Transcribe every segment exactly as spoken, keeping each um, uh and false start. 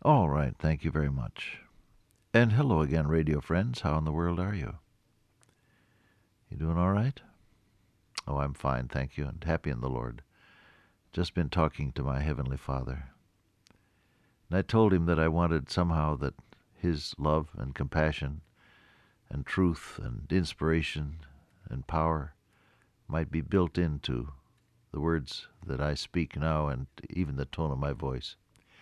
All right, thank you very much. And hello again, radio friends. How in the world are you? You doing all right? Oh, I'm fine, thank you, and happy in the Lord. Just been talking to my Heavenly Father. And I told him that I wanted somehow that his love and compassion and truth and inspiration and power might be built into the words that I speak now and even the tone of my voice.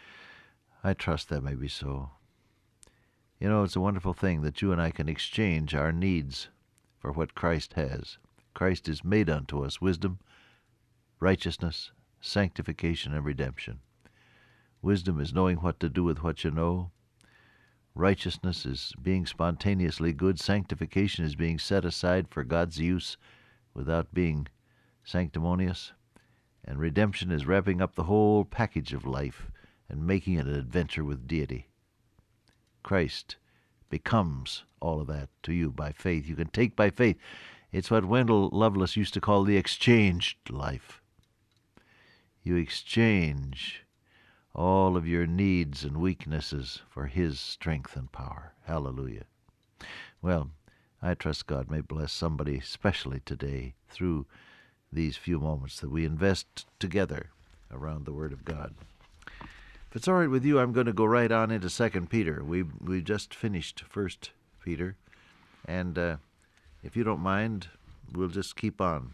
I trust that may be so. You know, it's a wonderful thing that you and I can exchange our needs for what Christ has. Christ is made unto us wisdom, righteousness, sanctification, and redemption. Wisdom is knowing what to do with what you know. Righteousness is being spontaneously good. Sanctification is being set aside for God's use without being sanctimonious. And redemption is wrapping up the whole package of life and making it an adventure with deity. Christ becomes all of that to you by faith. You can take by faith. It's what Wendell Lovelace used to call the exchanged life. You exchange all of your needs and weaknesses for his strength and power. Hallelujah. Well, I trust God may bless somebody especially today through these few moments that we invest together around the Word of God. If it's all right with you, I'm going to go right on into Second Peter. We we just finished First Peter, and uh, if you don't mind, we'll just keep on.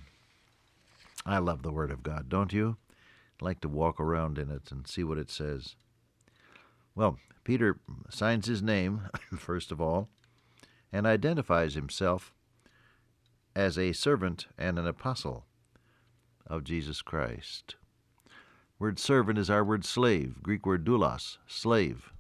I love the Word of God, don't you? I like to walk around in it and see what it says. Well, Peter signs his name, first of all, and identifies himself as a servant and an apostle of Jesus Christ. Word servant is our word slave, Greek word doulos, slave.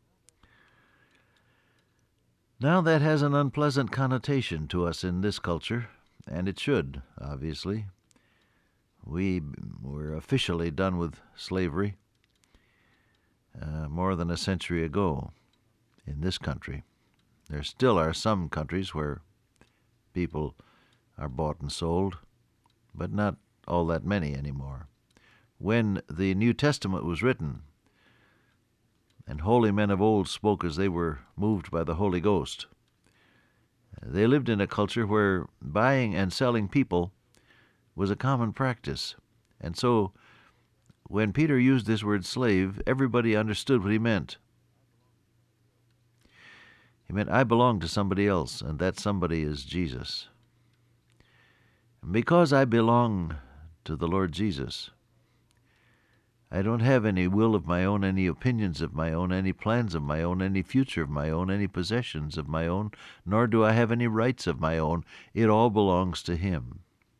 Now that has an unpleasant connotation to us in this culture, and it should, obviously. We were officially done with slavery uh, more than a century ago in this country. There still are some countries where people are bought and sold, but not all that many anymore. When the New Testament was written, and holy men of old spoke as they were moved by the Holy Ghost, they lived in a culture where buying and selling people was a common practice. And so when Peter used this word slave, everybody understood what he meant. He meant, I belong to somebody else, and that somebody is Jesus. And because I belong to the Lord Jesus, I don't have any will of my own, any opinions of my own, any plans of my own, any future of my own, any possessions of my own, nor do I have any rights of my own. It all belongs to him.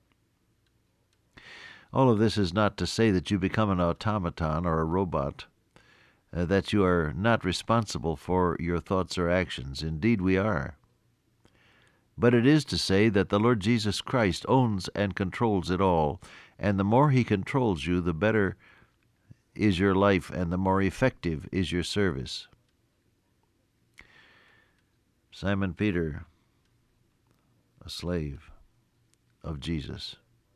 All of this is not to say that you become an automaton or a robot, uh, that you are not responsible for your thoughts or actions. Indeed, we are. But it is to say that the Lord Jesus Christ owns and controls it all, and the more he controls you, the better is your life, and the more effective is your service. Simon Peter, a slave of Jesus.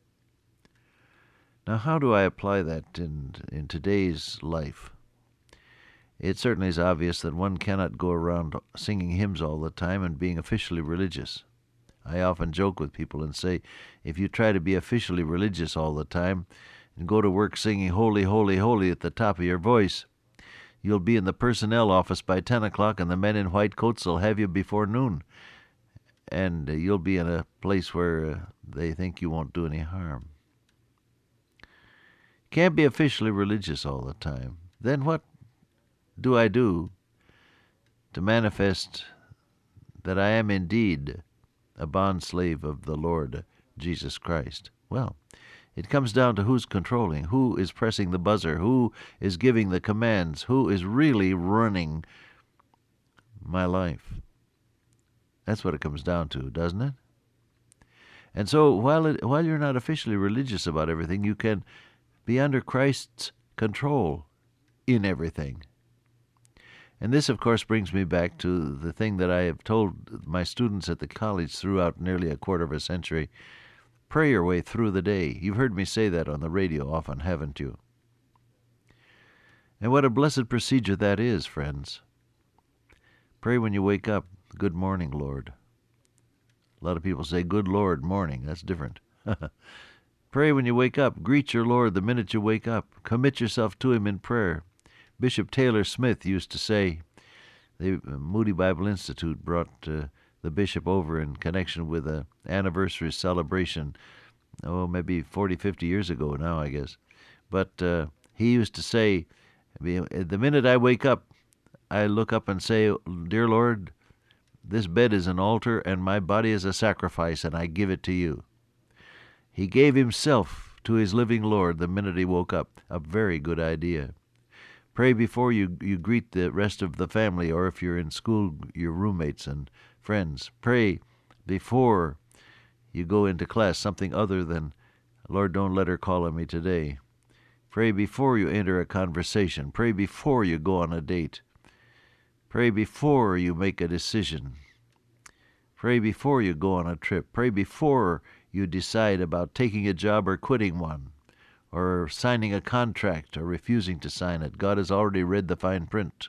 Now, how do I apply that in, in today's life? It certainly is obvious that one cannot go around singing hymns all the time and being officially religious. I often joke with people and say, if you try to be officially religious all the time and go to work singing holy, holy, holy at the top of your voice, you'll be in the personnel office by ten o'clock and the men in white coats will have you before noon. And uh, you'll be in a place where uh, they think you won't do any harm. Can't be officially religious all the time. Then what do I do to manifest that I am indeed a bondslave of the Lord Jesus Christ? Well, it comes down to who's controlling, who is pressing the buzzer, who is giving the commands, who is really running my life. That's what it comes down to, doesn't it? And so while it, while you're not officially religious about everything, you can be under Christ's control in everything. And this, of course, brings me back to the thing that I have told my students at the college throughout nearly a quarter of a century. Pray your way through the day. You've heard me say that on the radio often, haven't you? And what a blessed procedure that is, friends. Pray when you wake up, good morning, Lord. A lot of people say, good Lord, morning. That's different. Pray when you wake up. Greet your Lord the minute you wake up. Commit yourself to Him in prayer. Bishop Taylor Smith used to say, the Moody Bible Institute brought uh, the bishop over in connection with an anniversary celebration, oh, maybe forty, fifty years ago now, I guess. But uh, he used to say, the minute I wake up, I look up and say, Dear Lord, this bed is an altar and my body is a sacrifice, and I give it to you. He gave himself to his living Lord the minute he woke up. A very good idea. Pray before you, you greet the rest of the family, or if you're in school, your roommates and friends. Pray before you go into class, something other than, Lord, don't let her call on me today. Pray before you enter a conversation. Pray before you go on a date. Pray before you make a decision. Pray before you go on a trip. Pray before you decide about taking a job or quitting one, or signing a contract or refusing to sign it. God has already read the fine print.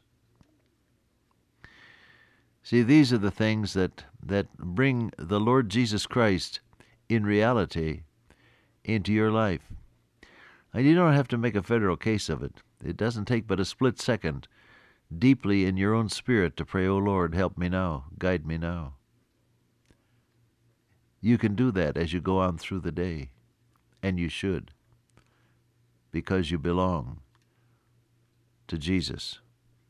See, these are the things that, that bring the Lord Jesus Christ in reality into your life. And you don't have to make a federal case of it. It doesn't take but a split second deeply in your own spirit to pray, O Lord, help me now, guide me now. You can do that as you go on through the day, and you should, because you belong to Jesus.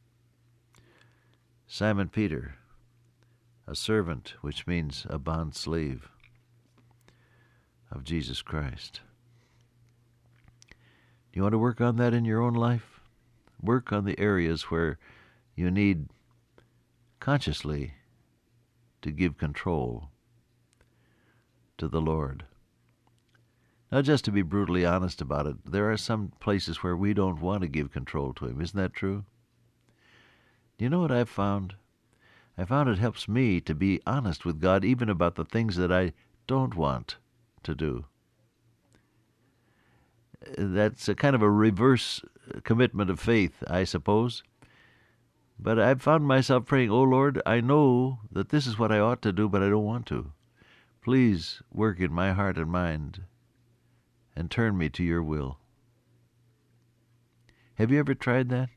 Simon Peter, a servant, which means a bond slave of Jesus Christ. You want to work on that in your own life? Work on the areas where you need consciously to give control to the Lord. Now, just to be brutally honest about it, there are some places where we don't want to give control to Him. Isn't that true? Do you know what I've found? I found it helps me to be honest with God even about the things that I don't want to do. That's a kind of a reverse commitment of faith, I suppose. But I've found myself praying, Oh Lord, I know that this is what I ought to do, but I don't want to. Please work in my heart and mind and turn me to your will. Have you ever tried that?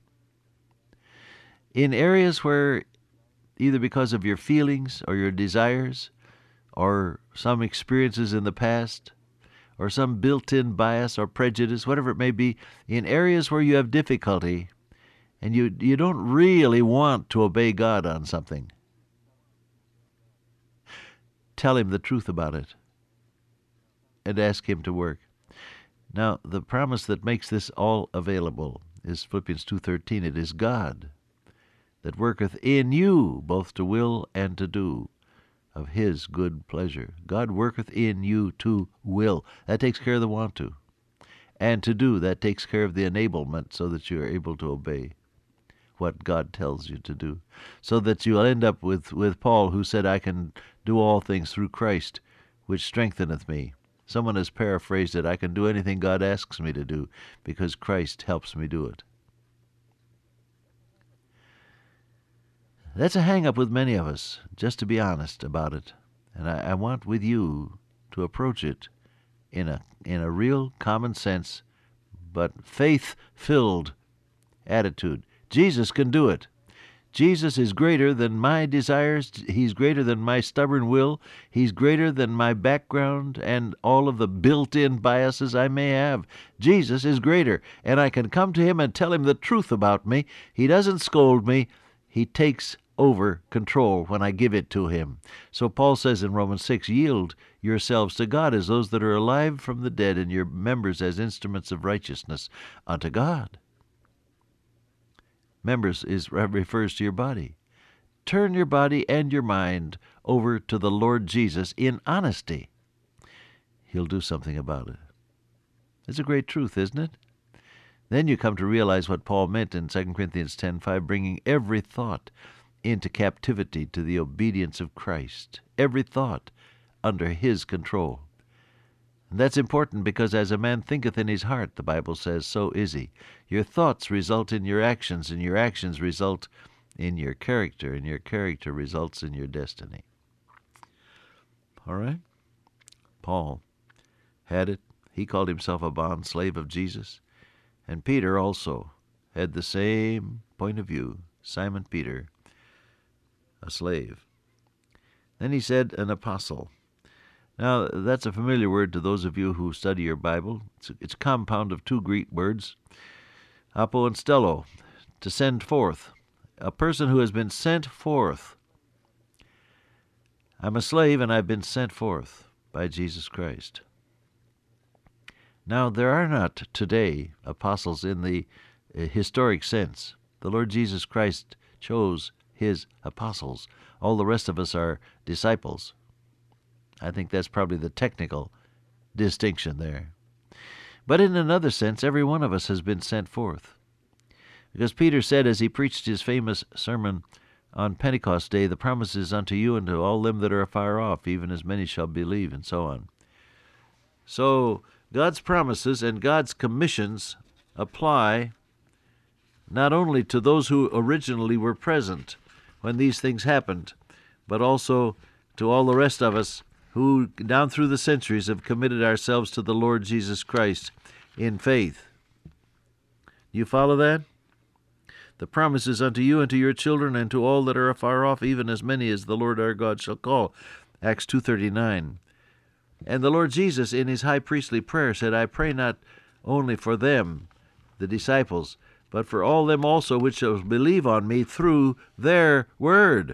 In areas where, either because of your feelings or your desires or some experiences in the past or some built-in bias or prejudice, whatever it may be, in areas where you have difficulty and you, you don't really want to obey God on something, tell Him the truth about it and ask Him to work. Now, the promise that makes this all available is Philippians two thirteen. It is God that worketh in you both to will and to do of His good pleasure. God worketh in you to will. That takes care of the want to. And to do, that takes care of the enablement so that you are able to obey what God tells you to do. So that you'll end up with, with Paul, who said, I can do all things through Christ, which strengtheneth me. Someone has paraphrased it, I can do anything God asks me to do because Christ helps me do it. That's a hang-up with many of us, just to be honest about it. And I, I want with you to approach it in a in a real common sense, but faith-filled attitude. Jesus can do it. Jesus is greater than my desires. He's greater than my stubborn will. He's greater than my background and all of the built-in biases I may have. Jesus is greater, and I can come to Him and tell Him the truth about me. He doesn't scold me. He takes over control when I give it to Him. So Paul says in Romans six, yield yourselves to God as those that are alive from the dead, and your members as instruments of righteousness unto God. Members is refers to your body. Turn your body and your mind over to the Lord Jesus in honesty. He'll do something about it. It's a great truth, isn't it? Then you come to realize what Paul meant in Second Corinthians ten five, bringing every thought into captivity to the obedience of Christ. Every thought under His control. And that's important because as a man thinketh in his heart, the Bible says, so is he. Your thoughts result in your actions, and your actions result in your character, and your character results in your destiny. All right? Paul had it. He called himself a bond slave of Jesus. And Peter also had the same point of view. Simon Peter, a slave. Then he said an apostle. Now, that's a familiar word to those of you who study your Bible. It's a, it's a compound of two Greek words, apo and stello, to send forth. A person who has been sent forth. I'm a slave and I've been sent forth by Jesus Christ. Now, there are not today apostles in the uh, historic sense. The Lord Jesus Christ chose his apostles. All the rest of us are disciples. I think that's probably the technical distinction there. But in another sense, every one of us has been sent forth. Because Peter said as he preached his famous sermon on Pentecost Day, the promise is unto you and to all them that are afar off, even as many shall believe, and so on. So God's promises and God's commissions apply not only to those who originally were present when these things happened, but also to all the rest of us who, down through the centuries, have committed ourselves to the Lord Jesus Christ in faith. You follow that? The promise is unto you and to your children and to all that are afar off, even as many as the Lord our God shall call. Acts two thirty-nine. And the Lord Jesus, in his high priestly prayer, said, I pray not only for them, the disciples, but for all them also which shall believe on me through their word.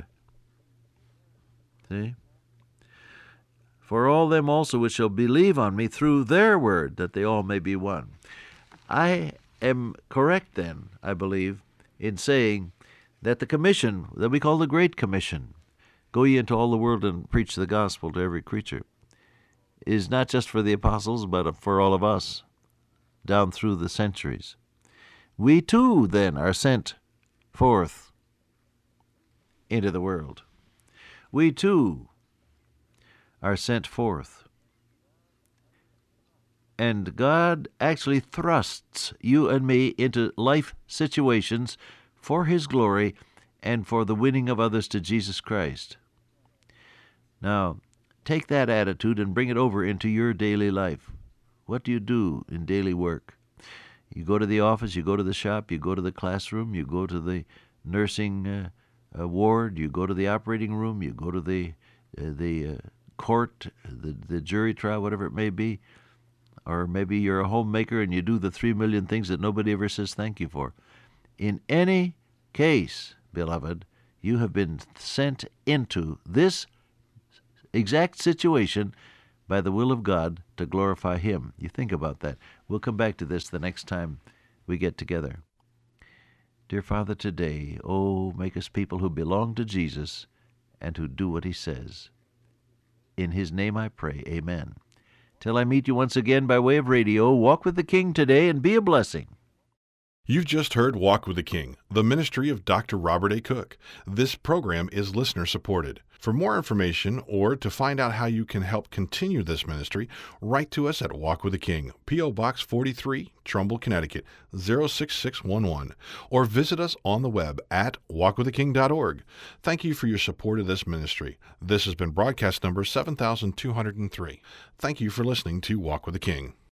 See? For all them also which shall believe on me through their word, that they all may be one. I am correct then, I believe, in saying that the commission that we call the Great Commission, go ye into all the world and preach the gospel to every creature, is not just for the apostles, but for all of us down through the centuries. We too, then, are sent forth into the world. We too are sent forth. And God actually thrusts you and me into life situations for his glory and for the winning of others to Jesus Christ. Now, take that attitude and bring it over into your daily life. What do you do in daily work? You go to the office, you go to the shop, you go to the classroom, you go to the nursing uh, uh, ward, you go to the operating room, you go to the uh, the uh, court, the, the jury trial, whatever it may be. Or maybe you're a homemaker and you do the three million things that nobody ever says thank you for. In any case, beloved, you have been sent into this exact situation by the will of God to glorify him. You think about that. We'll come back to this the next time we get together. Dear Father, today, oh, make us people who belong to Jesus and who do what he says. In his name I pray, amen. Till I meet you once again by way of radio, walk with the King today and be a blessing. You've just heard Walk with the King, the ministry of Doctor Robert A. Cook. This program is listener-supported. For more information or to find out how you can help continue this ministry, write to us at Walk with the King, P O. Box forty-three, Trumbull, Connecticut, zero six six one one, or visit us on the web at walk with the king dot org. Thank you for your support of this ministry. This has been broadcast number seven thousand two hundred three. Thank you for listening to Walk with the King.